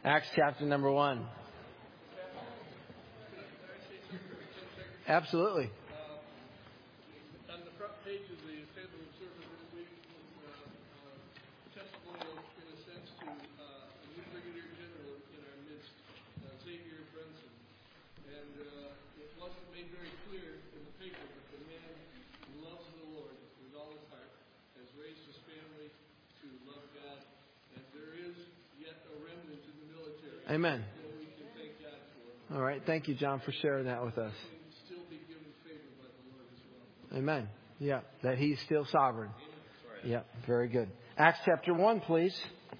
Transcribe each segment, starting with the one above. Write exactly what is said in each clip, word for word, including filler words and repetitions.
Acts chapter number one. Absolutely. Uh, on the front page of the table of service this week was uh, uh, testimonial, in a sense, to uh, a new brigadier general in our midst, uh, Xavier Brunson. And uh, it wasn't made very clear in the paper, but the man loves the Lord with all his heart, has raised his family to love God, and there is yet a remnant in the military. Amen. That we can thank God for. All right. Thank you, John, for sharing that with us. Amen. Yeah, that He's still sovereign. Yeah, very good. Acts chapter one, please.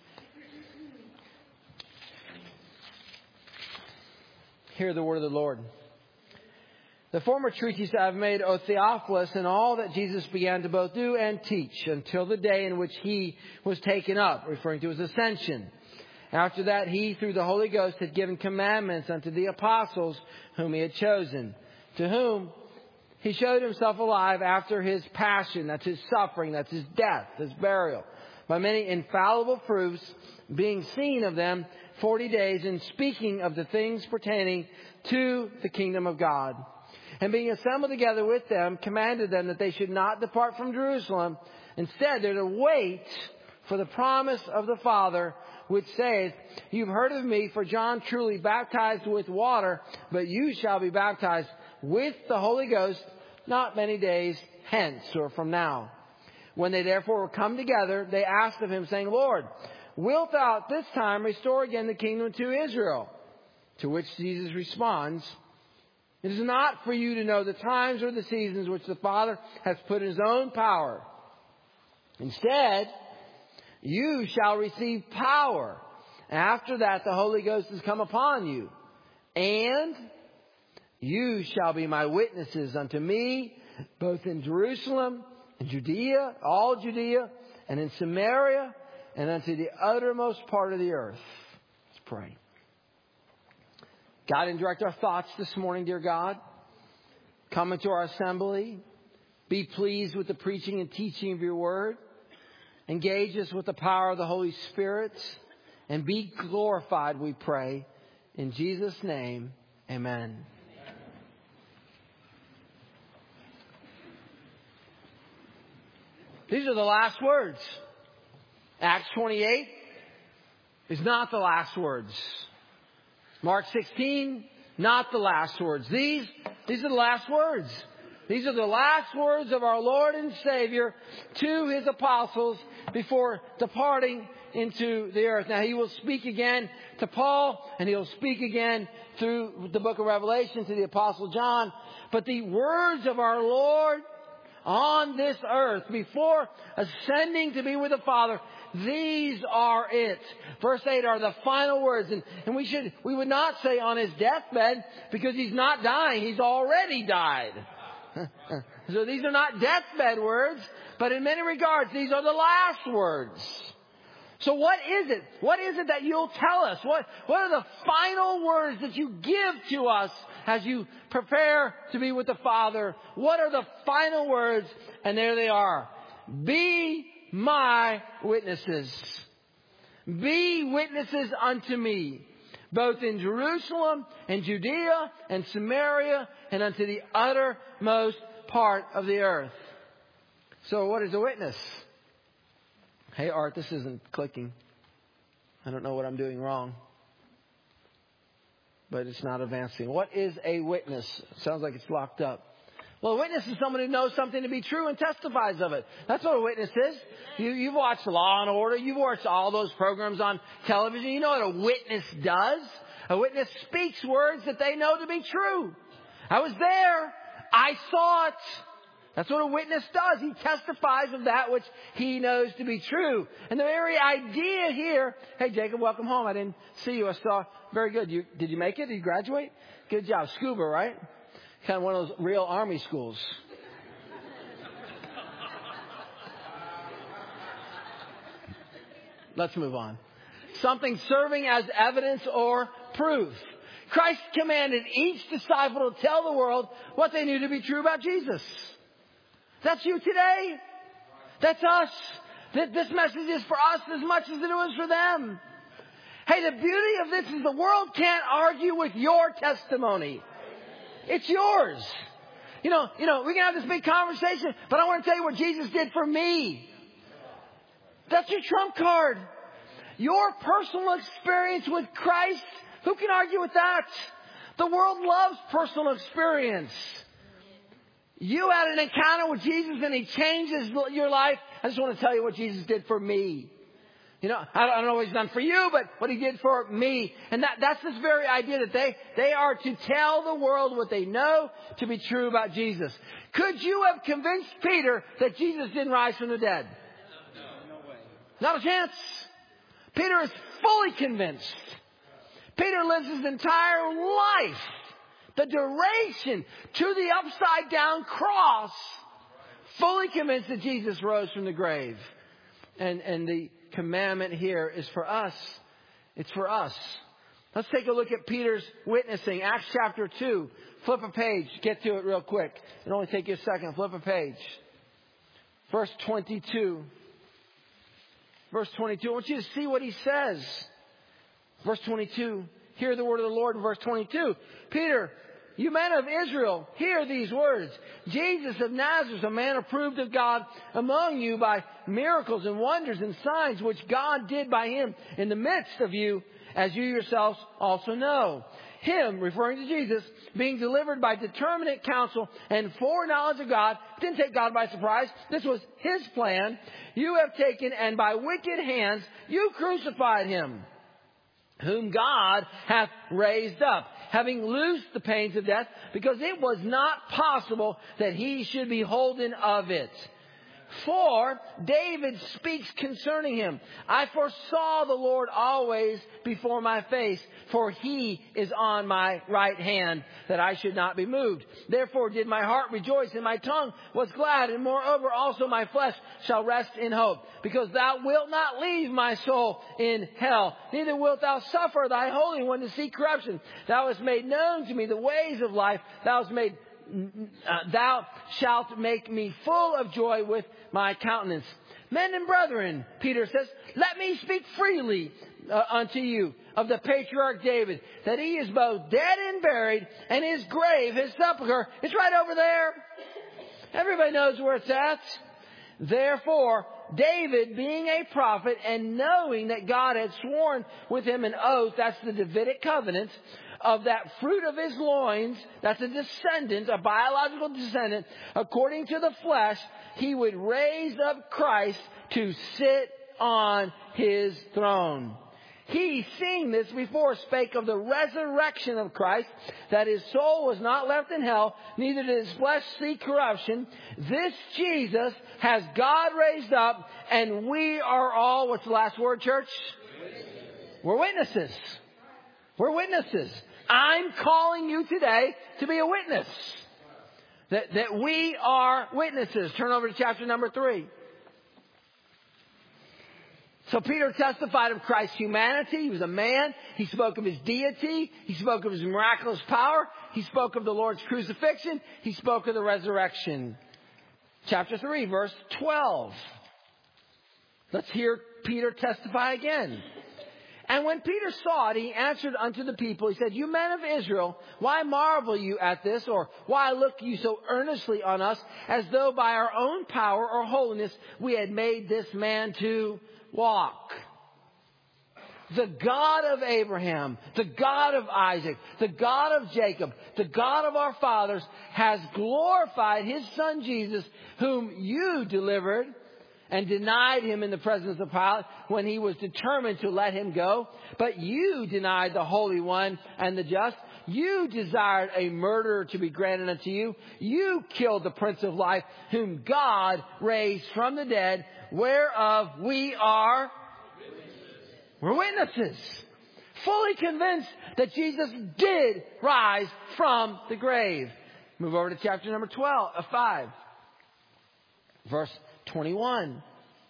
Hear the word of the Lord. The former treatise I have made, O Theophilus, and all that Jesus began to both do and teach until the day in which He was taken up, referring to His ascension. After that, He, through the Holy Ghost, had given commandments unto the apostles whom He had chosen, to whom He showed Himself alive after His passion, that's His suffering, that's His death, His burial, by many infallible proofs, being seen of them forty days, and speaking of the things pertaining to the kingdom of God. And being assembled together with them, commanded them that they should not depart from Jerusalem. Instead, they're to wait for the promise of the Father, which saith, You've heard of me, for John truly baptized with water, but you shall be baptized with the Holy Ghost not many days hence, or from now. When they therefore were come together, they asked of Him, saying, Lord, wilt thou at this time restore again the kingdom to Israel? To which Jesus responds, It is not for you to know the times or the seasons which the Father has put in His own power. Instead, you shall receive power. After that, the Holy Ghost has come upon you. And you shall be my witnesses unto me, both in Jerusalem and Judea, all Judea, and in Samaria, and unto the uttermost part of the earth. Let's pray. God, and direct our thoughts this morning, dear God. Come into our assembly. Be pleased with the preaching and teaching of your word. Engage us with the power of the Holy Spirit. And be glorified, we pray. In Jesus' name, amen. These are the last words. Acts twenty-eight is not the last words. Mark sixteen, not the last words. These, these are the last words. These are the last words of our Lord and Savior to His apostles before departing into the earth. Now, He will speak again to Paul, and He'll speak again through the book of Revelation to the Apostle John. But the words of our Lord on this earth before ascending to be with the Father, these are it. Verse eight are the final words. And, and we should, we would not say on His deathbed, because He's not dying. He's already died. So these are not deathbed words, but in many regards, these are the last words. So what is it? What is it that you'll tell us? What, what are the final words that you give to us as you prepare to be with the Father? What are the final words? And there they are. Be my witnesses. Be witnesses unto me, both in Jerusalem and Judea and Samaria and unto the uttermost part of the earth. So what is a witness? Hey, Art, this isn't clicking. I don't know what I'm doing wrong. But it's not advancing. What is a witness? Sounds like it's locked up. Well, a witness is someone who knows something to be true and testifies of it. That's what a witness is. You, you've watched Law and Order. You've watched all those programs on television. You know what a witness does. A witness speaks words that they know to be true. I was there. I saw it. That's what a witness does. He testifies of that which he knows to be true. And the very idea here, hey, Jacob, welcome home. I didn't see you. I saw, very good. You, did you make it? Did you graduate? Good job. Scuba, right? Kind of one of those real Army schools. Let's move on. Something serving as evidence or proof. Christ commanded each disciple to tell the world what they knew to be true about Jesus. That's you today. That's us. This message is for us as much as it was for them. Hey, the beauty of this is the world can't argue with your testimony. It's yours. You know, you know, we can have this big conversation, but I want to tell you what Jesus did for me. That's your trump card. Your personal experience with Christ, who can argue with that? The world loves personal experience. You had an encounter with Jesus and He changes your life. I just want to tell you what Jesus did for me. You know, I don't know what He's done for you, but what He did for me. And that, that's this very idea that they, they are to tell the world what they know to be true about Jesus. Could you have convinced Peter that Jesus didn't rise from the dead? No, no way. Not a chance. Peter is fully convinced. Peter lives his entire life, the duration to the upside down cross, fully convinced that Jesus rose from the grave. And, and the commandment here is for us. It's for us. Let's take a look at Peter's witnessing. Acts chapter two. Flip a page. Get to it real quick. It'll only take you a second. Flip a page. Verse twenty-two. Verse twenty-two. I want you to see what he says. Verse twenty-two. Hear the word of the Lord in verse twenty-two. Peter, you men of Israel, hear these words. Jesus of Nazareth, a man approved of God among you by miracles and wonders and signs which God did by Him in the midst of you, as you yourselves also know. Him, referring to Jesus, being delivered by determinate counsel and foreknowledge of God, didn't take God by surprise. This was His plan. You have taken, and by wicked hands you crucified Him, whom God hath raised up, having loosed the pains of death, because it was not possible that He should be holden of it. For David speaks concerning Him. I foresaw the Lord always before my face, for He is on my right hand, that I should not be moved. Therefore did my heart rejoice, and my tongue was glad, and moreover also my flesh shall rest in hope. Because Thou wilt not leave my soul in hell, neither wilt Thou suffer Thy Holy One to see corruption. Thou hast made known to me the ways of life. Thou hast made Uh, thou shalt make me full of joy with my countenance. Men and brethren, Peter says, let me speak freely uh, unto you of the patriarch David, that he is both dead and buried, and his grave, his sepulchre, is right over there. Everybody knows where it's at. Therefore, David, being a prophet and knowing that God had sworn with him an oath, that's the Davidic covenant, of that fruit of his loins, that's a descendant, a biological descendant, according to the flesh, he would raise up Christ to sit on his throne. He, seeing this before, spake of the resurrection of Christ, that his soul was not left in hell, neither did his flesh see corruption. This Jesus has God raised up, and we are all, what's the last word, church? We're witnesses. We're witnesses. I'm calling you today to be a witness. That, that we are witnesses. Turn over to chapter number three. So Peter testified of Christ's humanity. He was a man. He spoke of His deity. He spoke of His miraculous power. He spoke of the Lord's crucifixion. He spoke of the resurrection. Chapter three, verse twelve. Let's hear Peter testify again. And when Peter saw it, he answered unto the people, he said, you men of Israel, why marvel you at this? Or why look you so earnestly on us, as though by our own power or holiness we had made this man to walk? The God of Abraham, the God of Isaac, the God of Jacob, the God of our fathers has glorified His Son Jesus, whom you delivered and denied Him in the presence of Pilate when he was determined to let Him go. But you denied the Holy One and the just. You desired a murderer to be granted unto you. You killed the Prince of Life, whom God raised from the dead, whereof we are witnesses. We're witnesses. Fully convinced that Jesus did rise from the grave. Move over to chapter number twelve, uh, five. Verse twenty-one.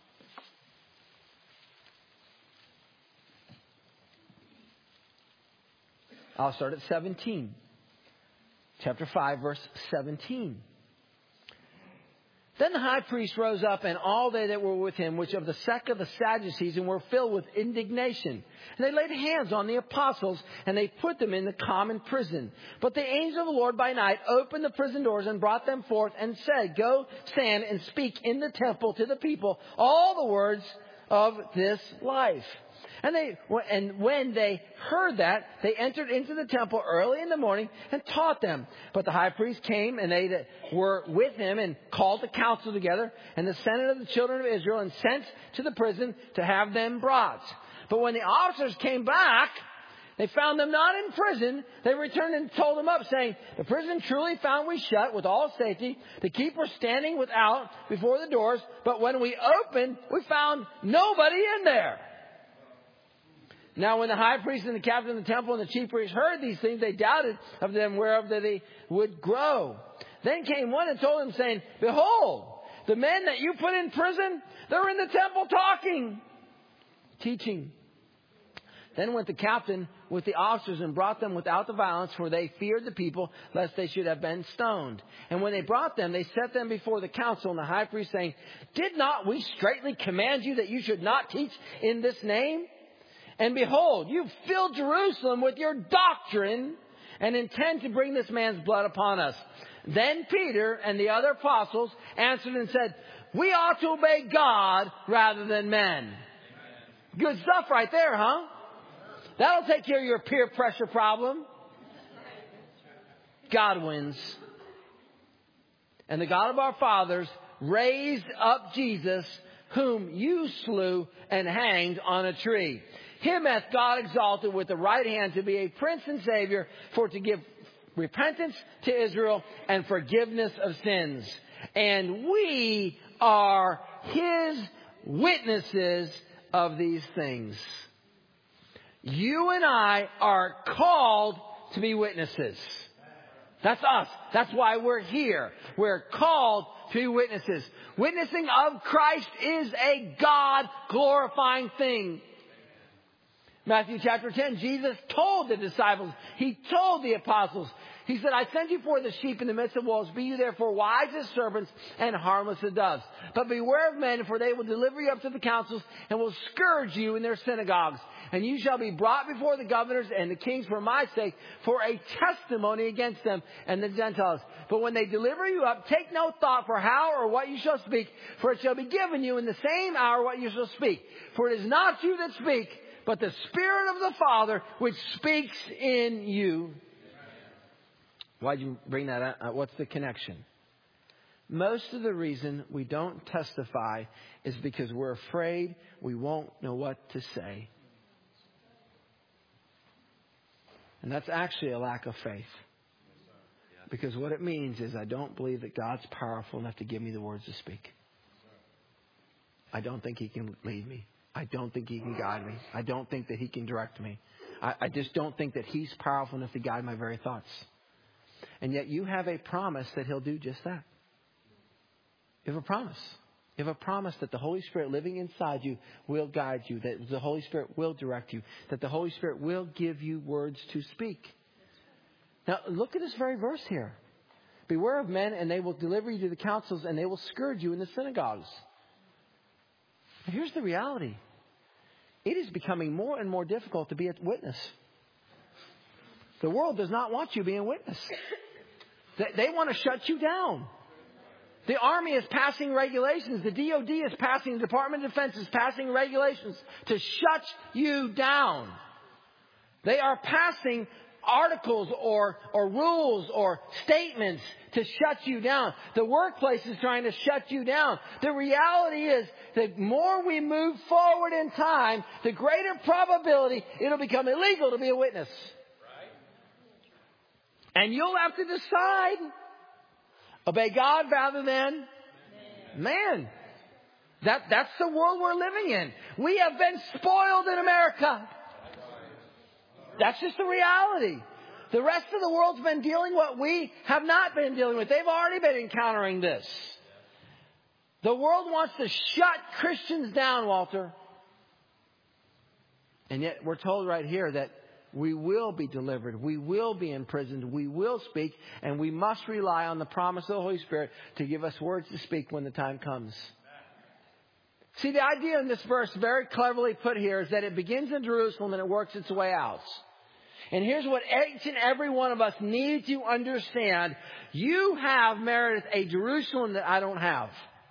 I'll start at seventeen. Chapter five, verse seventeen. Then the high priest rose up, and all they that were with him, which of the sect of the Sadducees, and were filled with indignation. And they laid hands on the apostles, and they put them in the common prison. But the angel of the Lord by night opened the prison doors and brought them forth, and said, Go stand and speak in the temple to the people all the words of this life. And they, and when they heard that, they entered into the temple early in the morning and taught them. But the high priest came, and they that were with him, and called the council together, and the senate of the children of Israel, and sent to the prison to have them brought. But when the officers came back, they found them not in prison. They returned and told them up, saying, The prison truly found we shut with all safety, the keeper standing without before the doors. But when we opened, we found nobody in there. Now when the high priest and the captain of the temple and the chief priests heard these things, they doubted of them whereof they would grow. Then came one and told them, saying, Behold, the men that you put in prison, they're in the temple talking, teaching. Then went the captain with the officers and brought them without the violence, for they feared the people, lest they should have been stoned. And when they brought them, they set them before the council and the high priest, saying, Did not we straitly command you that you should not teach in this name? And behold, you've filled Jerusalem with your doctrine, and intend to bring this man's blood upon us. Then Peter and the other apostles answered and said, We ought to obey God rather than men. Amen. Good stuff right there, huh? That'll take care of your peer pressure problem. God wins. And the God of our fathers raised up Jesus, whom you slew and hanged on a tree. Him hath God exalted with the right hand to be a prince and savior, for to give repentance to Israel and forgiveness of sins. And we are His witnesses of these things. You and I are called to be witnesses. That's us. That's why we're here. We're called to be witnesses. Witnessing of Christ is a God-glorifying thing. Matthew chapter ten, Jesus told the disciples, He told the apostles, He said, I send you forth as sheep in the midst of wolves. Be you therefore wise as serpents and harmless as doves. But beware of men, for they will deliver you up to the councils and will scourge you in their synagogues. And you shall be brought before the governors and the kings for my sake, for a testimony against them and the Gentiles. But when they deliver you up, take no thought for how or what you shall speak, for it shall be given you in the same hour what you shall speak. For it is not you that speak, but the Spirit of the Father which speaks in you. Why'd you bring that up? What's the connection? Most of the reason we don't testify is because we're afraid we won't know what to say. And that's actually a lack of faith. Because what it means is I don't believe that God's powerful enough to give me the words to speak. I don't think He can lead me. I don't think He can guide me. I don't think that He can direct me. I, I just don't think that He's powerful enough to guide my very thoughts. And yet you have a promise that He'll do just that. You have a promise. You have a promise that the Holy Spirit living inside you will guide you, that the Holy Spirit will direct you, that the Holy Spirit will give you words to speak. Now, look at this very verse here. Beware of men, and they will deliver you to the councils, and they will scourge you in the synagogues. Now, here's the reality. It is becoming more and more difficult to be a witness. The world does not want you being a witness. They, they want to shut you down. The Army is passing regulations. The D O D is passing, the Department of Defense is passing regulations to shut you down. They are passing articles or, or rules or statements to shut you down. The workplace is trying to shut you down. The reality is the more we move forward in time, the greater probability it'll become illegal to be a witness. Right. And you'll have to decide. Obey God rather than man. That, that's the world we're living in. We have been spoiled in America. That's just the reality. The rest of the world's been dealing what we have not been dealing with. They've already been encountering this. The world wants to shut Christians down, Walter. And yet we're told right here that we will be delivered. We will be imprisoned. We will speak. And we must rely on the promise of the Holy Spirit to give us words to speak when the time comes. See, the idea in this verse, very cleverly put here, is that it begins in Jerusalem and it works its way out. And here's what each and every one of us need to understand. You have, Meredith, a Jerusalem that I don't have.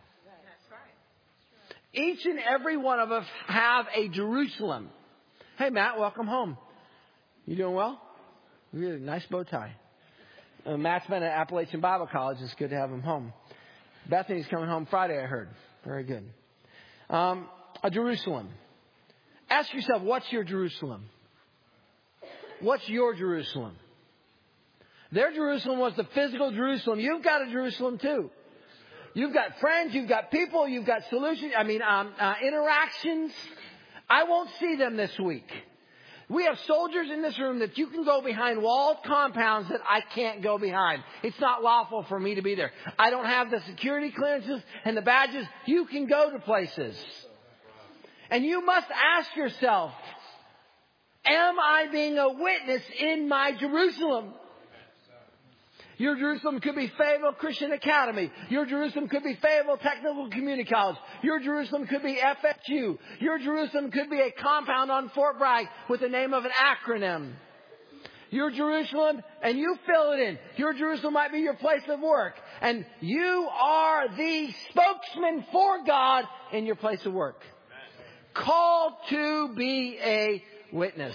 Each and every one of us have a Jerusalem. Hey, Matt, welcome home. You doing well? Really nice bow tie. Uh, Matt's been at Appalachian Bible College. It's good to have him home. Bethany's coming home Friday, I heard. Very good. Um, a Jerusalem. Ask yourself, what's your Jerusalem? What's your Jerusalem? Their Jerusalem was the physical Jerusalem. You've got a Jerusalem too. You've got friends, you've got people, you've got solutions, I mean, um, uh, interactions. I won't see them this week. We have soldiers in this room that you can go behind walled compounds that I can't go behind. It's not lawful for me to be there. I don't have the security clearances and the badges. You can go to places. And you must ask yourself, am I being a witness in my Jerusalem? Your Jerusalem could be Fayetteville Christian Academy. Your Jerusalem could be Fayetteville Technical Community College. Your Jerusalem could be F F U. Your Jerusalem could be a compound on Fort Bragg with the name of an acronym. Your Jerusalem, and you fill it in. Your Jerusalem might be your place of work. And you are the spokesman for God in your place of work. Called to be a witness.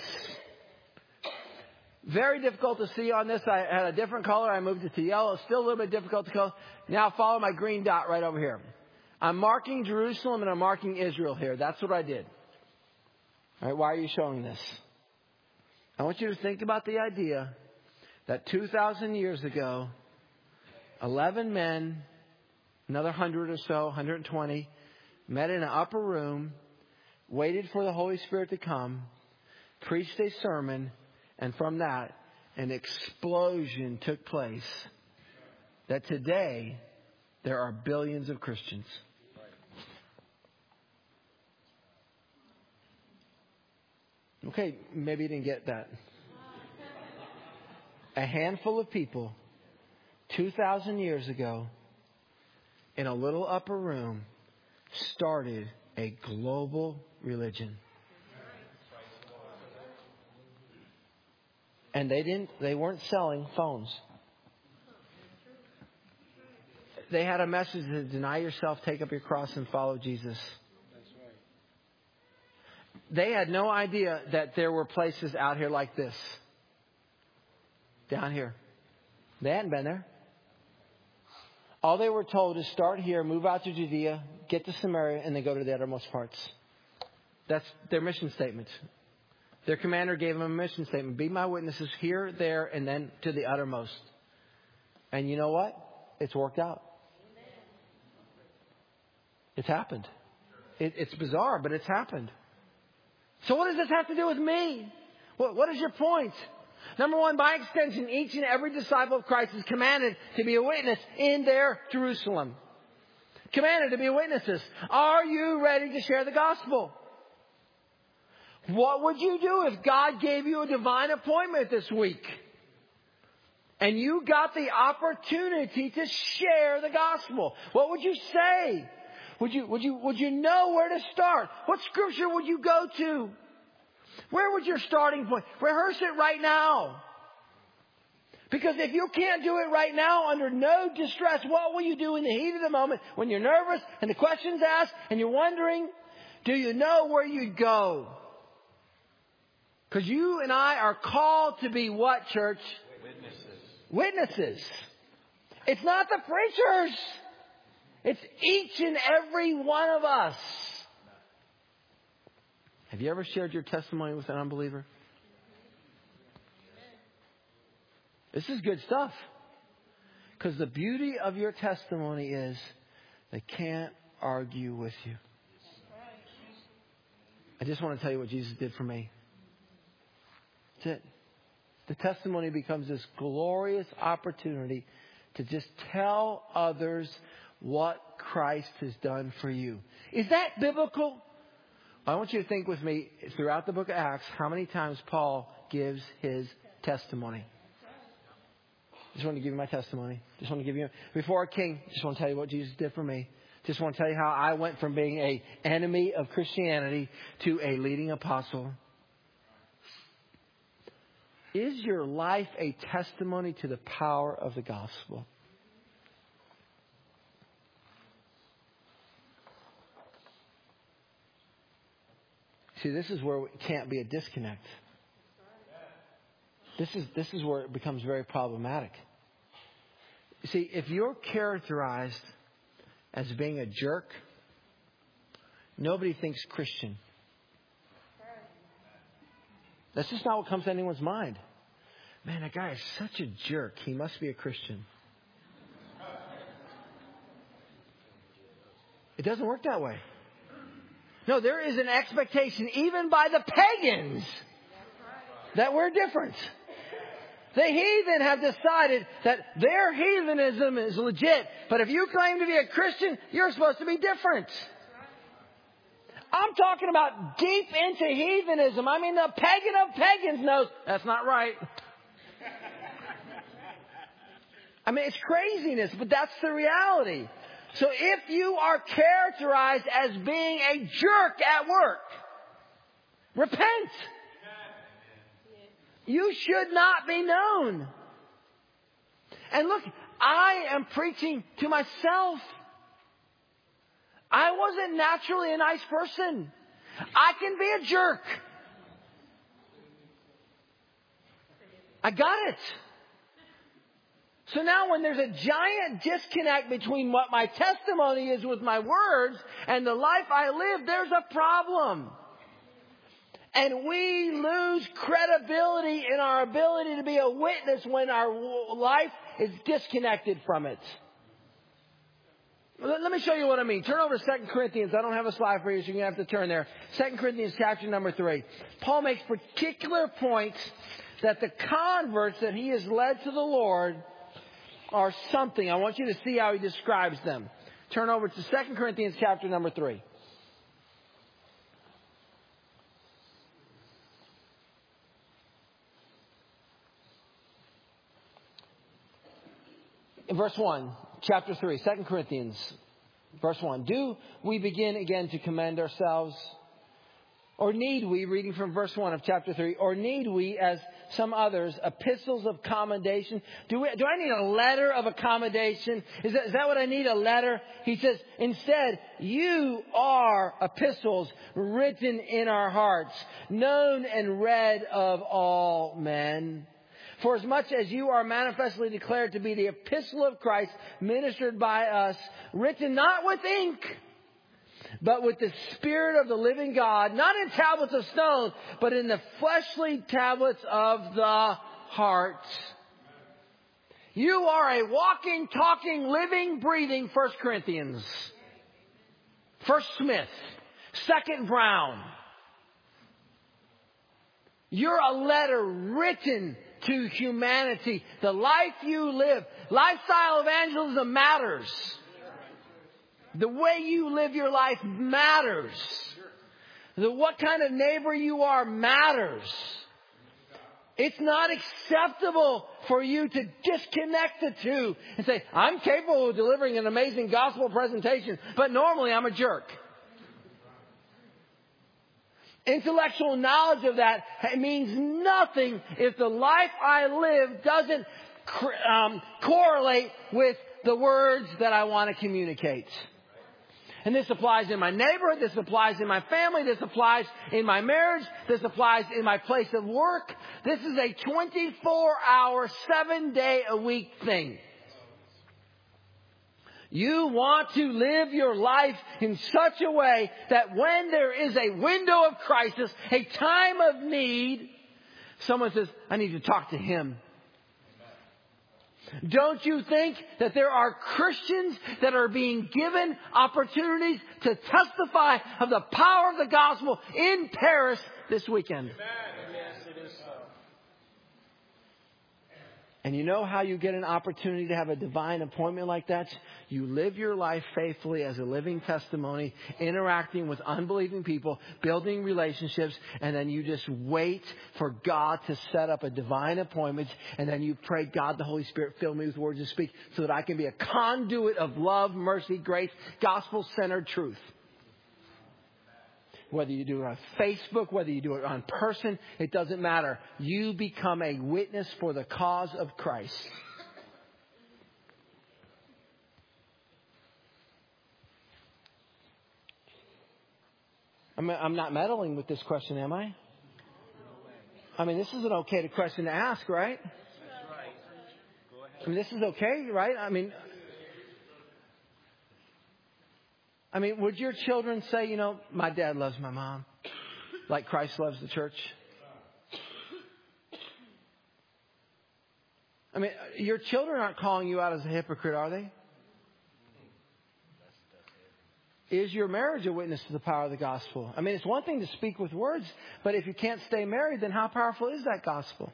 Very difficult to see on this. I had a different color. I moved it to yellow. Still a little bit difficult to color. Now follow my green dot right over here. I'm marking Jerusalem and I'm marking Israel here. That's what I did. All right, why are you showing this? I want you to think about the idea that two thousand years ago, eleven men, another one hundred or so, one hundred twenty, met in an upper room, waited for the Holy Spirit to come, preached a sermon, and from that, an explosion took place that today there are billions of Christians. Okay, maybe you didn't get that. A handful of people two thousand years ago in a little upper room started a global religion. And they didn't, they weren't selling phones. They had a message to deny yourself, take up your cross, and follow Jesus. That's right. They had no idea that there were places out here like this. Down here. They hadn't been there. All they were told is start here, move out to Judea, get to Samaria, and then go to the uttermost parts. That's their mission statement. Their commander gave them a mission statement. Be my witnesses here, there, and then to the uttermost. And you know what? It's worked out. It's happened. It, it's bizarre, but it's happened. So what does this have to do with me? What, what is your point? Number one, by extension, each and every disciple of Christ is commanded to be a witness in their Jerusalem. Commanded to be witnesses. Are you ready to share the gospel? What would you do if God gave you a divine appointment this week? And you got the opportunity to share the gospel. What would you say? Would you, would you, would you know where to start? What scripture would you go to? Where would your starting point? Rehearse it right now. Because if you can't do it right now under no distress, what will you do in the heat of the moment when you're nervous and the question's asked and you're wondering, do you know where you'd go? Because you and I are called to be what, church? Witnesses. Witnesses. It's not the preachers. It's each and every one of us. Have you ever shared your testimony with an unbeliever? This is good stuff. Because the beauty of your testimony is they can't argue with you. I just want to tell you what Jesus did for me. That's it. The testimony becomes this glorious opportunity to just tell others what Christ has done for you. Is that biblical? I want you to think with me throughout the book of Acts how many times Paul gives his testimony. Just want to give you my testimony. Just want to give you, before a king, just want to tell you what Jesus did for me. Just want to tell you how I went from being an enemy of Christianity to a leading apostle. Is your life a testimony to the power of the gospel? See, this is where it can't be a disconnect. This is, this is where it becomes very problematic. See, if you're characterized as being a jerk, nobody thinks Christian. That's just not what comes to anyone's mind. Man, that guy is such a jerk. He must be a Christian. It doesn't work that way. No, there is an expectation, even by the pagans, that we're different. The heathen have decided that their heathenism is legit. But if you claim to be a Christian, you're supposed to be different. I'm talking about deep into heathenism. I mean, the pagan of pagans knows that's not right. I mean, it's craziness, but that's the reality. So if you are characterized as being a jerk at work, repent. You should not be known. And look, I am preaching to myself. I wasn't naturally a nice person. I can be a jerk. I got it. So now when there's a giant disconnect between what my testimony is with my words and the life I live, there's a problem. And we lose credibility in our ability to be a witness when our life is disconnected from it. Let me show you what I mean. Turn over to Second Corinthians. I don't have a slide for you, so you're going to have to turn there. Second Corinthians chapter number three. Paul makes particular points that the converts that he has led to the Lord are something. I want you to see how he describes them. Turn over to Second Corinthians chapter number three. In verse one, chapter three, Second Corinthians, verse one. Do we begin again to commend ourselves? Or need we, reading from verse one of chapter three, or need we, as some others, epistles of commendation? Do we, do I need a letter of accommodation? Is that, is that what I need, a letter? He says, instead, you are epistles written in our hearts, known and read of all men. For as much as you are manifestly declared to be the epistle of Christ, ministered by us, written not with ink, but with the Spirit of the living God, not in tablets of stone, but in the fleshly tablets of the heart. You are a walking, talking, living, breathing First Corinthians. First Smith. Second Brown. You're a letter written to humanity. The life you live. Lifestyle evangelism matters. The way you live your life matters. The what kind of neighbor you are matters. It's not acceptable for you to disconnect the two and say, I'm capable of delivering an amazing gospel presentation, but normally I'm a jerk. Intellectual knowledge of that means nothing if the life I live doesn't um, correlate with the words that I want to communicate. And this applies in my neighborhood. This applies in my family. This applies in my marriage. This applies in my place of work. This is a twenty-four hour, seven day a week thing. You want to live your life in such a way that when there is a window of crisis, a time of need, someone says, I need to talk to him. Don't you think that there are Christians that are being given opportunities to testify of the power of the gospel in Paris this weekend? Amen. Yes, it is so. And you know how you get an opportunity to have a divine appointment like that? You live your life faithfully as a living testimony, interacting with unbelieving people, building relationships, and then you just wait for God to set up a divine appointment, and then you pray, God, the Holy Spirit, fill me with words to speak so that I can be a conduit of love, mercy, grace, gospel-centered truth. Whether you do it on Facebook, whether you do it on person, it doesn't matter. You become a witness for the cause of Christ. I'm, I'm not meddling with this question, am I? I mean, this is an okay question to ask, right? I mean, this is okay, right? I mean... I mean, would your children say, you know, my dad loves my mom like Christ loves the church? I mean, your children aren't calling you out as a hypocrite, are they? Is your marriage a witness to the power of the gospel? I mean, it's one thing to speak with words, but if you can't stay married, then how powerful is that gospel?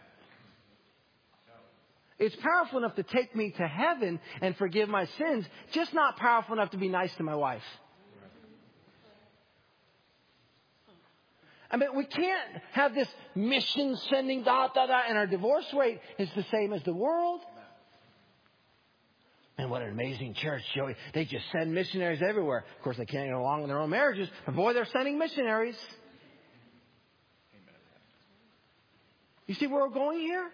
It's powerful enough to take me to heaven and forgive my sins, just not powerful enough to be nice to my wife. I mean, we can't have this mission sending da da da, and our divorce rate is the same as the world. And what an amazing church, Joey. They just send missionaries everywhere. Of course, they can't get along in their own marriages, but boy, they're sending missionaries. You see where we're going here?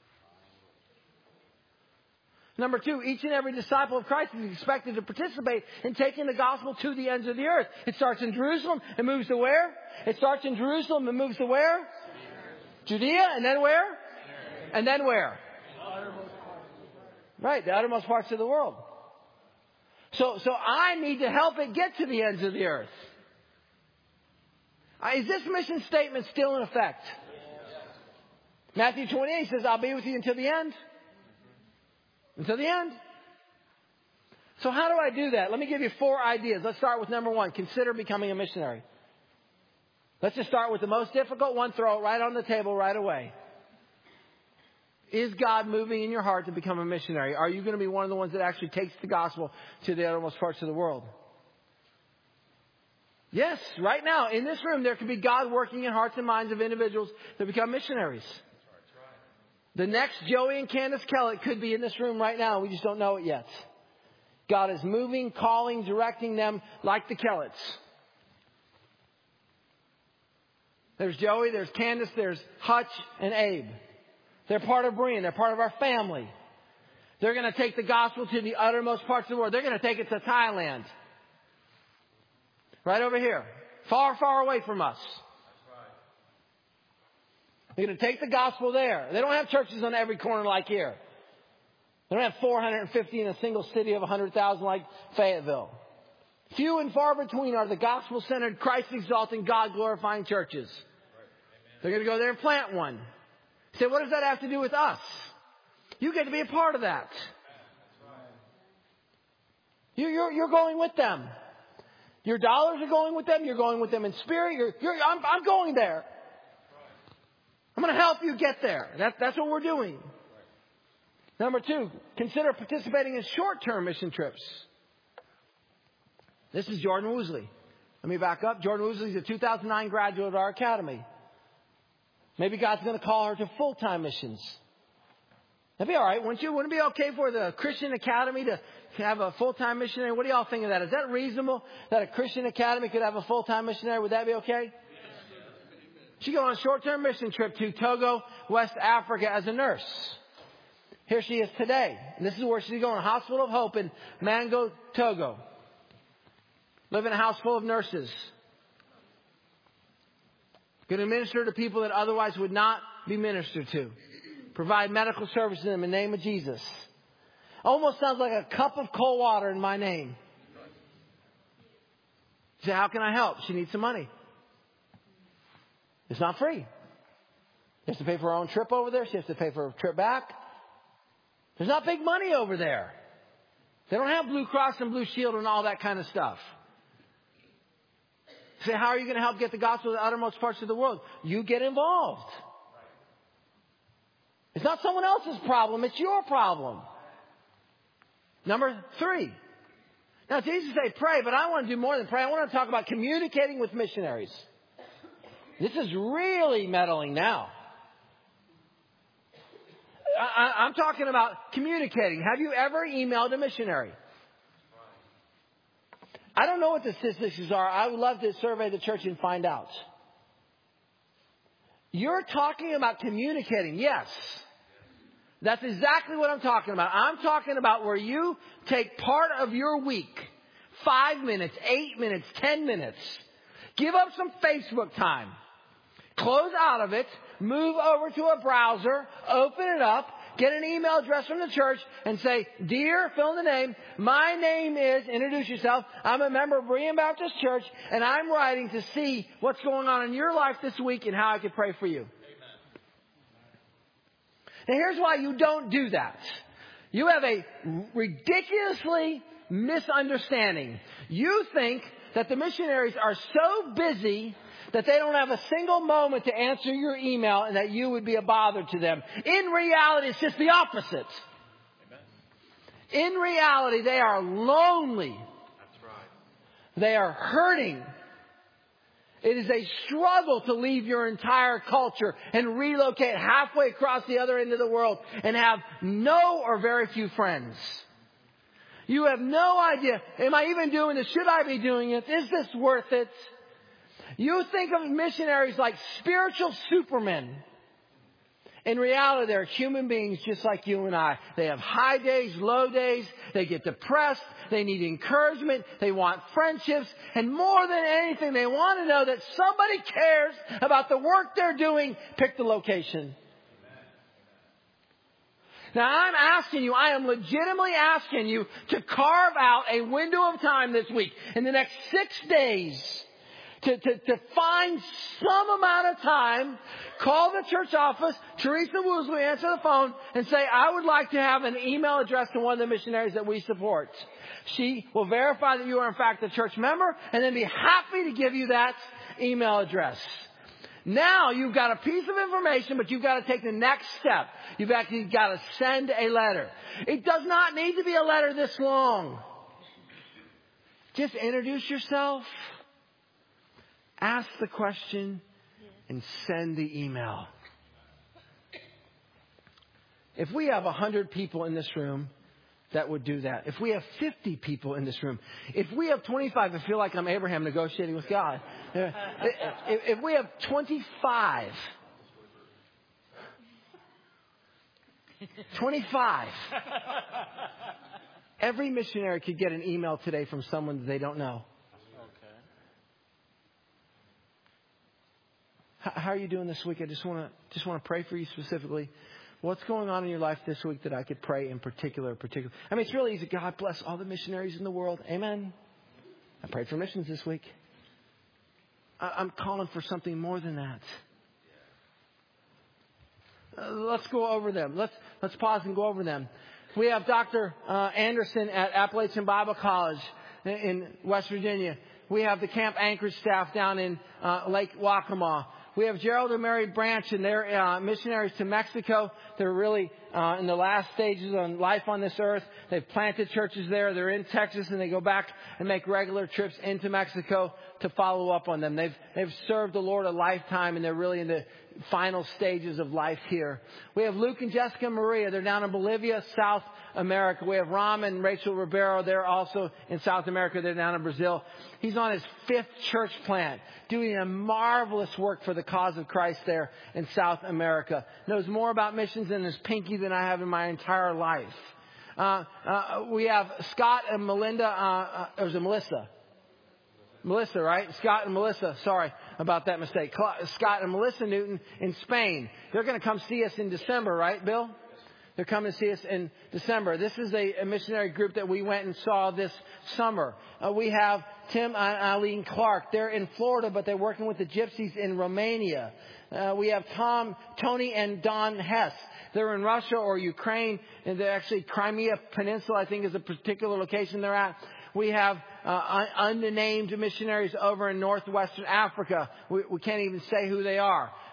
Number two, each and every disciple of Christ is expected to participate in taking the gospel to the ends of the earth. It starts in Jerusalem and moves to where? It starts in Jerusalem and moves to where? Judea, and then where? And then where? Right, the uttermost parts of the world. So, so I need to help it get to the ends of the earth. Uh, is this mission statement still in effect? Matthew twenty-eight says, I'll be with you until the end. Until the end. So how do I do that? Let me give you four ideas. Let's start with number one. Consider becoming a missionary. Let's just start with the most difficult one. Throw it right on the table right away. Is God moving in your heart to become a missionary? Are you going to be one of the ones that actually takes the gospel to the uttermost parts of the world? Yes, right now in this room there could be God working in hearts and minds of individuals that become missionaries. The next Joey and Candace Kellett could be in this room right now. We just don't know it yet. God is moving, calling, directing them like the Kelletts. There's Joey, there's Candace, there's Hutch and Abe. They're part of Berean. They're part of our family. They're going to take the gospel to the uttermost parts of the world. They're going to take it to Thailand. Right over here. Far, far away from us. They're going to take the gospel there. They don't have churches on every corner like here. They don't have four hundred fifty in a single city of one hundred thousand like Fayetteville. Few and far between are the gospel-centered, Christ-exalting, God-glorifying churches. They're going to go there and plant one. You say, what does that have to do with us? You get to be a part of that. You're, you're, you're going with them. Your dollars are going with them. You're going with them in spirit. You're, you're, I'm, I'm going there. I'm going to help you get there. That, that's what we're doing. Number two, consider participating in short-term mission trips. This is Jordan Woosley. Let me back up. Jordan Woosley is a two thousand nine graduate of our academy. Maybe God's going to call her to full-time missions. That'd be all right. Wouldn't you? Wouldn't it be okay for the Christian Academy to have a full-time missionary? What do y'all think of that? Is that reasonable that a Christian Academy could have a full-time missionary? Would that be okay? She go on a short-term mission trip to Togo, West Africa as a nurse. Here she is today. And this is where she's going, Hospital of Hope in Mango, Togo. Live in a house full of nurses. Going to minister to people that otherwise would not be ministered to. Provide medical services in the name of Jesus. Almost sounds like a cup of cold water in my name. You say, how can I help? She needs some money. It's not free. She has to pay for her own trip over there. She has to pay for her trip back. There's not big money over there. They don't have Blue Cross and Blue Shield and all that kind of stuff. Say, how are you going to help get the gospel to the uttermost parts of the world? You get involved. It's not someone else's problem. It's your problem. Number three. Now, it's easy to say pray, but I want to do more than pray. I want to talk about communicating with missionaries. This is really meddling now. I, I'm talking about communicating. Have you ever emailed a missionary? I don't know what the statistics are. I would love to survey the church and find out. You're talking about communicating. Yes. That's exactly what I'm talking about. I'm talking about where you take part of your week, five minutes, eight minutes, ten minutes. Give up some Facebook time. Close out of it. Move over to a browser. Open it up. Get an email address from the church and say, "Dear," fill in the name. "My name is," introduce yourself. "I'm a member of Berean Baptist Church, and I'm writing to see what's going on in your life this week and how I can pray for you." Now, here's why you don't do that. You have a ridiculously misunderstanding. You think that the missionaries are so busy that they don't have a single moment to answer your email and that you would be a bother to them. In reality, it's just the opposite. In reality, they are lonely. That's right. They are hurting. It is a struggle to leave your entire culture and relocate halfway across the other end of the world and have no or very few friends. You have no idea, am I even doing this? Should I be doing it? Is this worth it? You think of missionaries like spiritual supermen. In reality, they're human beings just like you and I. They have high days, low days. They get depressed. They need encouragement. They want friendships. And more than anything, they want to know that somebody cares about the work they're doing. Pick the location. Now, I'm asking you, I am legitimately asking you to carve out a window of time this week, in the next six days, To, to, to find some amount of time, call the church office, Teresa Woosley, answer the phone, and say, "I would like to have an email address to one of the missionaries that we support." She will verify that you are in fact a church member, and then be happy to give you that email address. Now you've got a piece of information, but you've got to take the next step. You've actually got to send a letter. It does not need to be a letter this long. Just introduce yourself. Ask the question and send the email. If we have one hundred people in this room that would do that, if we have fifty people in this room, if we have twenty-five, I feel like I'm Abraham negotiating with God. If we have twenty-five, twenty-five, every missionary could get an email today from someone that they don't know. How are you doing this week? I just want to just want to pray for you specifically. What's going on in your life this week that I could pray in particular? Particular. I mean, it's really easy. God bless all the missionaries in the world. Amen. I prayed for missions this week. I'm calling for something more than that. Uh, let's go over them. Let's let's pause and go over them. We have Doctor Uh, Anderson at Appalachian Bible College in West Virginia. We have the Camp Anchorage staff down in uh, Lake Waccamaw. We have Gerald and Mary Branch, and they're uh, missionaries to Mexico. They're really uh, in the last stages of life on this earth. They've planted churches there. They're in Texas, and they go back and make regular trips into Mexico to follow up on them. They've they've served the Lord a lifetime, and they're really in the final stages of life here. We have Luke and Jessica Maria. They're down in Bolivia, South America. We have Ram and Rachel Ribeiro. They're also in South America. They're down in Brazil. He's on his fifth church plant, doing a marvelous work for the cause of Christ there in South America. Knows more about missions in his pinky than I have in my entire life. Uh, uh, we have Scott and Melinda, uh, uh, or was it Melissa? Melissa, right? Scott and Melissa. Sorry about that mistake. Scott and Melissa Newton in Spain. They're going to come see us in December, right, Bill? They're coming to see us in December. This is a, a missionary group that we went and saw this summer. Uh, we have Tim and Eileen Clark. They're in Florida, but they're working with the Gypsies in Romania. Uh, we have Tom, Tony, and Don Hess. They're in Russia or Ukraine, and they're actually Crimea Peninsula, I think, is a particular location they're at. We have uh, unnamed missionaries over in northwestern Africa. We, we can't even say who they are.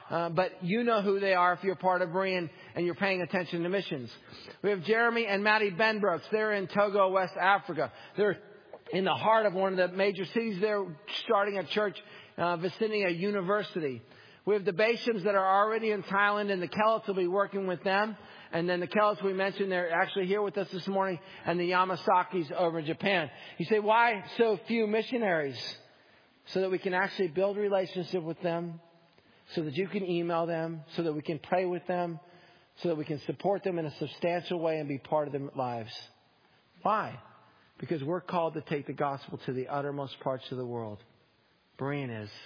Uh, but you know who they are if you're part of Berean and you're paying attention to missions. We have Jeremy and Maddie Benbrooks. They're in Togo, West Africa. They're in the heart of one of the major cities. They're starting a church uh, visiting a university. We have the Bashams that are already in Thailand, and the Kellets will be working with them. And then the Kellets we mentioned, they're actually here with us this morning, and the Yamasakis over in Japan. You say, why so few missionaries? So that we can actually build a relationship with them, so that you can email them, so that we can pray with them, so that we can support them in a substantial way and be part of their lives. Why? Because we're called to take the gospel to the uttermost parts of the world. Berean is.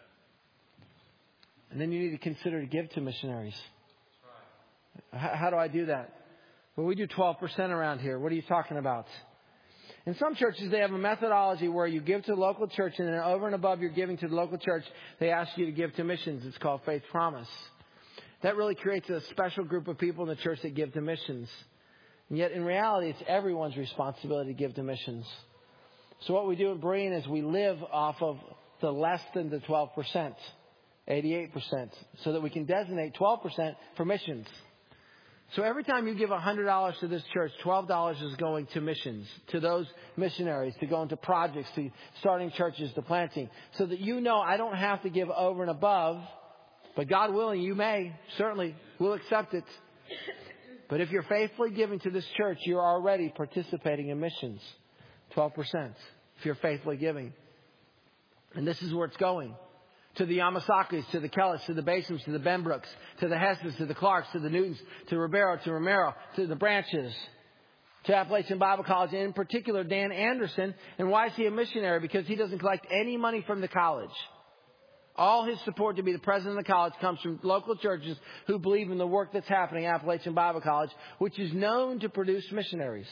And then you need to consider to give to missionaries. How, how do I do that? Well, we do twelve percent around here. What are you talking about? In some churches, they have a methodology where you give to the local church, and then over and above your giving to the local church, they ask you to give to missions. It's called Faith Promise. That really creates a special group of people in the church that give to missions. And yet, in reality, it's everyone's responsibility to give to missions. So what we do at Berean is we live off of the less than the twelve percent, eighty-eight percent, so that we can designate twelve percent for missions. So every time you give one hundred dollars to this church, twelve dollars is going to missions, to those missionaries, to go into projects, to starting churches, to planting. So that you know I don't have to give over and above, but God willing, you may, certainly, we'll accept it. But if you're faithfully giving to this church, you're already participating in missions. twelve percent, if you're faithfully giving. And this is where it's going. To the Yamasakis, to the Kellets, to the Bashams, to the Benbrooks, to the Hesses, to the Clarks, to the Newtons, to Ribeiro, to Romero, to the Branches, to Appalachian Bible College, and in particular Dan Anderson. And why is he a missionary? Because he doesn't collect any money from the college. All his support to be the president of the college comes from local churches who believe in the work that's happening at Appalachian Bible College, which is known to produce missionaries.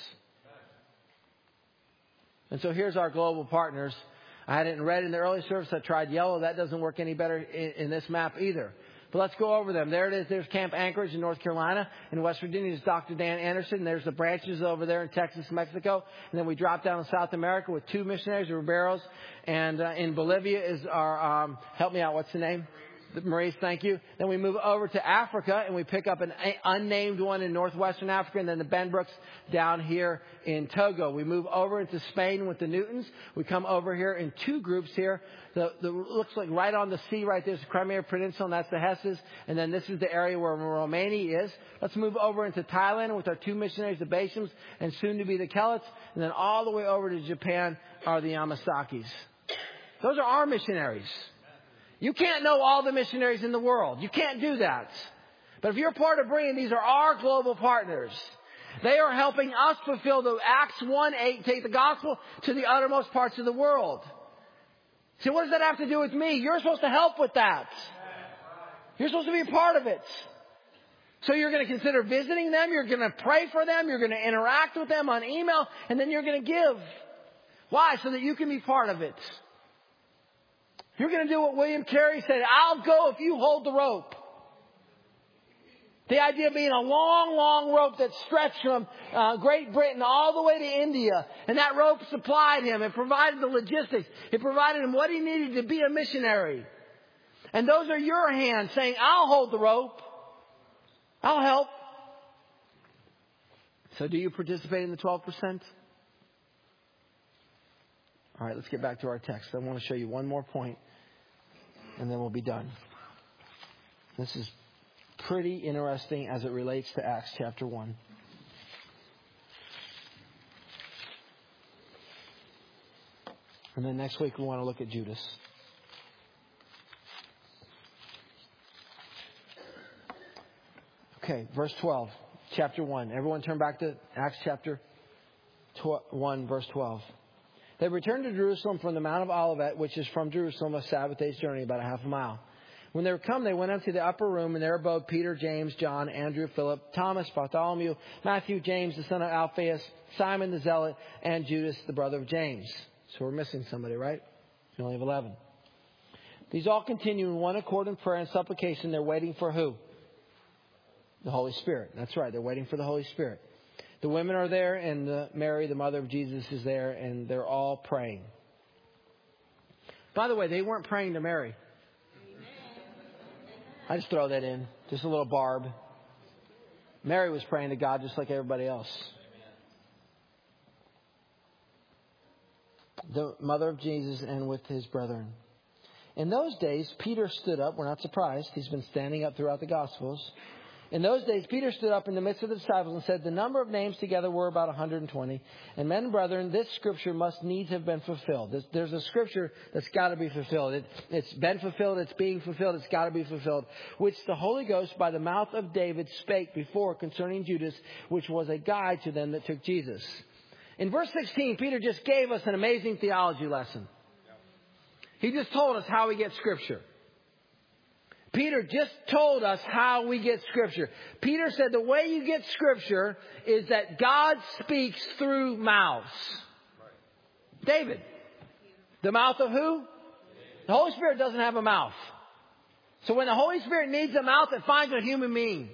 And so here's our global partners. I had it in red in the early service. I tried yellow. That doesn't work any better in, in this map either. But let's go over them. There it is. There's Camp Anchorage in North Carolina. In West Virginia is Doctor Dan Anderson. There's the Branches over there in Texas, Mexico. And then we drop down to South America with two missionaries, the Riberos. And uh, in Bolivia is our, um, help me out, what's the name? Maurice, thank you. Then we move over to Africa, and we pick up an unnamed one in northwestern Africa, and then the Benbrooks down here in Togo. We move over into Spain with the Newtons. We come over here in two groups here. The, the looks like right on the sea right there's the Crimea Peninsula, and that's the Hesses. And then this is the area where Romania is. Let's move over into Thailand with our two missionaries, the Bashams, and soon to be the Kellets. And then all the way over to Japan are the Yamasakis. Those are our missionaries. You can't know all the missionaries in the world. You can't do that. But if you're part of Berean, these are our global partners. They are helping us fulfill the Acts one eight, take the gospel to the uttermost parts of the world. So what does that have to do with me? You're supposed to help with that. You're supposed to be a part of it. So you're going to consider visiting them. You're going to pray for them. You're going to interact with them on email. And then you're going to give. Why? So that you can be part of it. You're going to do what William Carey said. I'll go if you hold the rope. The idea being a long, long rope that stretched from uh, Great Britain all the way to India. And that rope supplied him. It provided the logistics. It provided him what he needed to be a missionary. And those are your hands saying, I'll hold the rope. I'll help. So do you participate in the twelve percent? All right, let's get back to our text. I want to show you one more point, and then we'll be done. This is pretty interesting as it relates to Acts chapter one. And then next week we want to look at Judas. Okay, verse twelve, chapter one. Everyone turn back to Acts chapter one, verse twelve. They returned to Jerusalem from the Mount of Olivet, which is from Jerusalem a Sabbath day's journey, about a half a mile. When they were come, they went up to the upper room, and there abode Peter, James, John, Andrew, Philip, Thomas, Bartholomew, Matthew, James, the son of Alphaeus, Simon the Zealot, and Judas, the brother of James. So we're missing somebody, right? We only have eleven. These all continue in one accord in prayer and supplication. They're waiting for who? The Holy Spirit. That's right. They're waiting for the Holy Spirit. The women are there, and the Mary, the mother of Jesus, is there, and they're all praying. By the way, they weren't praying to Mary. I just throw that in. Just a little barb. Mary was praying to God just like everybody else. The mother of Jesus and with his brethren. In those days, Peter stood up. We're not surprised. He's been standing up throughout the Gospels. In those days, Peter stood up in the midst of the disciples and said, the number of names together were about one hundred twenty. And men and brethren, this scripture must needs have been fulfilled. There's, there's a scripture that's got to be fulfilled. It, it's been fulfilled. It's being fulfilled. It's got to be fulfilled. Which the Holy Ghost by the mouth of David spake before concerning Judas, which was a guide to them that took Jesus. In verse sixteen, Peter just gave us an amazing theology lesson. He just told us how we get scripture. Peter just told us how we get scripture. Peter said the way you get scripture is that God speaks through mouths. David. The mouth of who? The Holy Spirit doesn't have a mouth. So when the Holy Spirit needs a mouth, it finds a human being.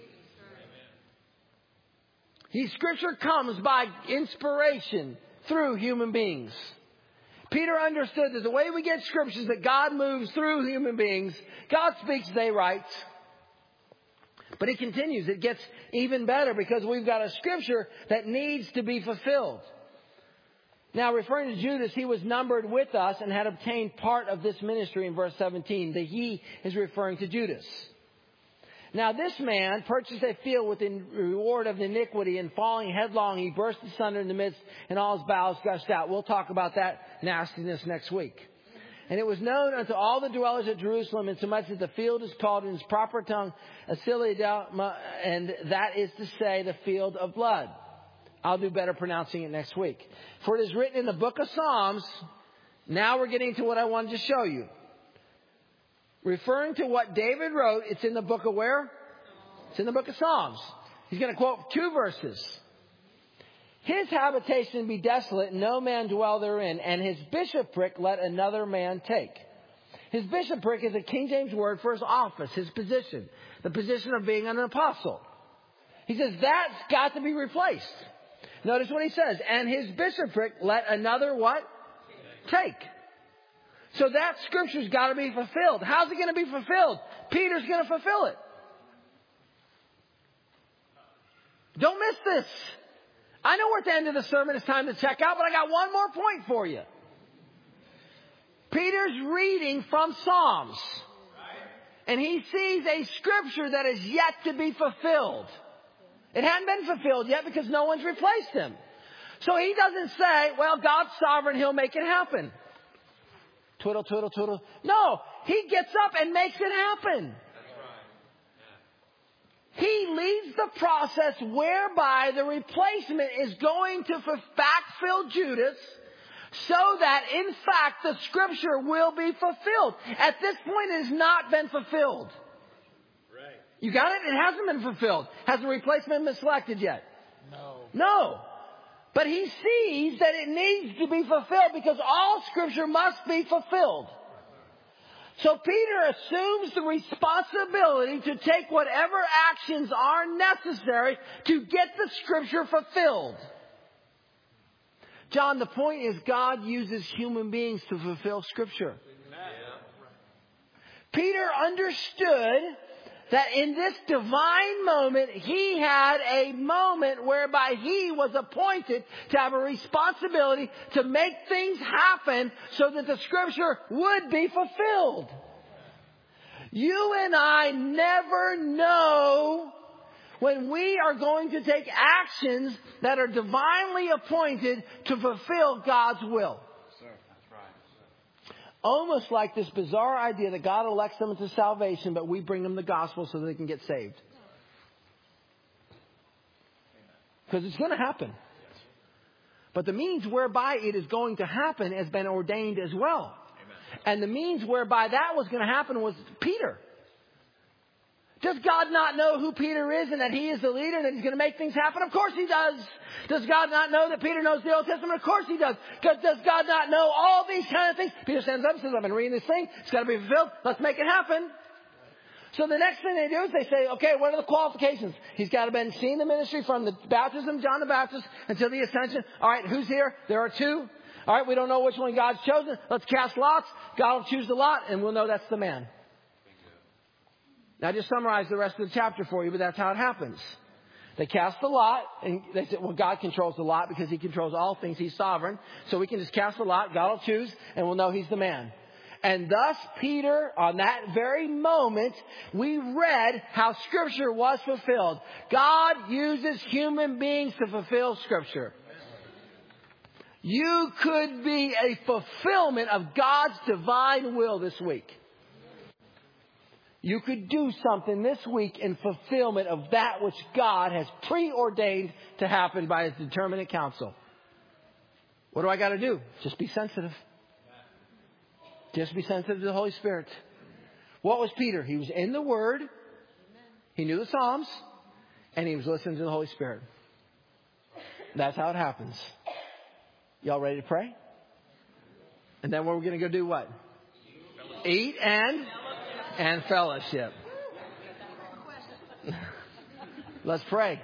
The scripture comes by inspiration through human beings. Peter understood that the way we get scriptures that God moves through human beings. God speaks, they write. But he continues. It gets even better because we've got a scripture that needs to be fulfilled. Now, referring to Judas, he was numbered with us and had obtained part of this ministry in verse seventeen. The he is referring to Judas. Now, this man purchased a field with the reward of iniquity, and falling headlong, he burst asunder in the midst, and all his bowels gushed out. We'll talk about that nastiness next week. And it was known unto all the dwellers at Jerusalem, insomuch that the field is called in its proper tongue Asilia, and that is to say, the field of blood. I'll do better pronouncing it next week. For it is written in the book of Psalms. Now we're getting to what I wanted to show you. Referring to what David wrote, it's in the book of where? It's in the book of Psalms. He's going to quote two verses. His habitation be desolate, no man dwell therein, and his bishopric let another man take. His bishopric is a King James word for his office, his position, the position of being an apostle. He says that's got to be replaced. Notice what he says. And his bishopric let another what? Take. So that scripture's got to be fulfilled. How's it going to be fulfilled? Peter's going to fulfill it. Don't miss this. I know we're at the end of the sermon. It's time to check out, but I got one more point for you. Peter's reading from Psalms. And he sees a scripture that is yet to be fulfilled. It hadn't been fulfilled yet because no one's replaced him. So he doesn't say, well, God's sovereign. He'll make it happen. Twiddle, twiddle, twiddle. No, he gets up and makes it happen. He leads the process whereby the replacement is going to backfill Judas so that, in fact, the scripture will be fulfilled. At this point, it has not been fulfilled. Right. You got it? It hasn't been fulfilled. Has the replacement been selected yet? No. No. But he sees that it needs to be fulfilled because all scripture must be fulfilled. So Peter assumes the responsibility to take whatever actions are necessary to get the scripture fulfilled. John, the point is God uses human beings to fulfill scripture. Peter understood that in this divine moment, he had a moment whereby he was appointed to have a responsibility to make things happen so that the scripture would be fulfilled. You and I never know when we are going to take actions that are divinely appointed to fulfill God's will. Almost like this bizarre idea that God elects them into salvation, but we bring them the gospel so they can get saved. Because it's going to happen. But the means whereby it is going to happen has been ordained as well. And the means whereby that was going to happen was Peter. Does God not know who Peter is and that he is the leader and that he's going to make things happen? Of course he does. Does God not know that Peter knows the Old Testament? Of course he does. Does God not know all these kind of things? Peter stands up and says, I've been reading this thing. It's got to be fulfilled. Let's make it happen. So the next thing they do is they say, okay, what are the qualifications? He's got to have been seeing the ministry from the baptism of John the Baptist until the ascension. All right, who's here? There are two. All right, we don't know which one God's chosen. Let's cast lots. God will choose the lot and we'll know that's the man. Now, I just summarized the rest of the chapter for you, but that's how it happens. They cast the lot, and they said, well, God controls the lot because He controls all things. He's sovereign. So we can just cast the lot, God will choose, and we'll know He's the man. And thus, Peter, on that very moment, we read how Scripture was fulfilled. God uses human beings to fulfill Scripture. You could be a fulfillment of God's divine will this week. You could do something this week in fulfillment of that which God has preordained to happen by His determinate counsel. What do I got to do? Just be sensitive. Just be sensitive to the Holy Spirit. What was Peter? He was in the Word. He knew the Psalms. And he was listening to the Holy Spirit. That's how it happens. Y'all ready to pray? And then we're going to go do what? Eat and and fellowship. Let's pray.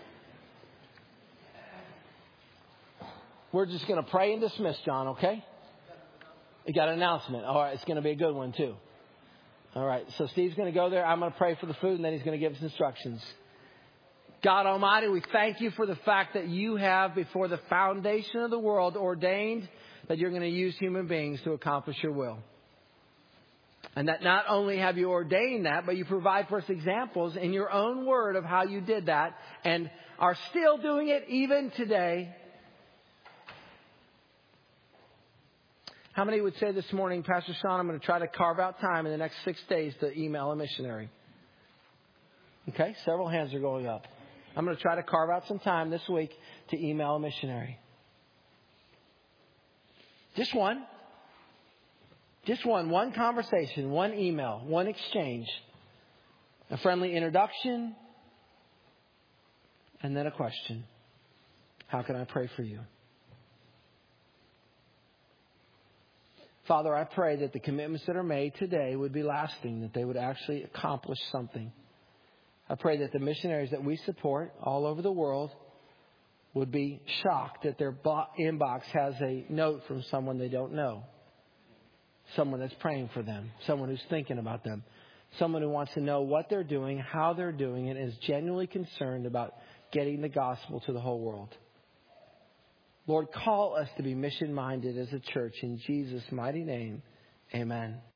We're just going to pray and dismiss, John, okay? You got an announcement. All right, it's going to be a good one, too. All right, so Steve's going to go there. I'm going to pray for the food, and then he's going to give us instructions. God Almighty, we thank you for the fact that you have, before the foundation of the world, ordained that you're going to use human beings to accomplish your will. And that not only have you ordained that, but you provide for us examples in your own word of how you did that and are still doing it even today. How many would say this morning, Pastor Sean, I'm going to try to carve out time in the next six days to email a missionary? Okay, several hands are going up. I'm going to try to carve out some time this week to email a missionary. Just one. Just one. One conversation, one email, one exchange. A friendly introduction. And then a question. How can I pray for you? Father, I pray that the commitments that are made today would be lasting, that they would actually accomplish something. I pray that the missionaries that we support all over the world would be shocked that their inbox has a note from someone they don't know. Someone that's praying for them. Someone who's thinking about them. Someone who wants to know what they're doing, how they're doing it, and is genuinely concerned about getting the gospel to the whole world. Lord, call us to be mission-minded as a church. In Jesus' mighty name, amen.